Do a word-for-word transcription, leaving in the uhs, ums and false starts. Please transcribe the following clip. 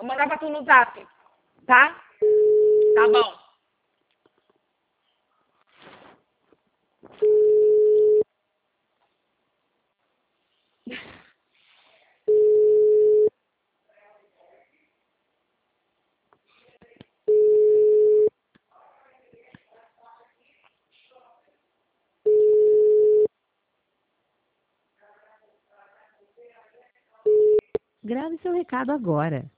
mandar pra tu no zap, tá? Tá bom. Grave seu recado agora.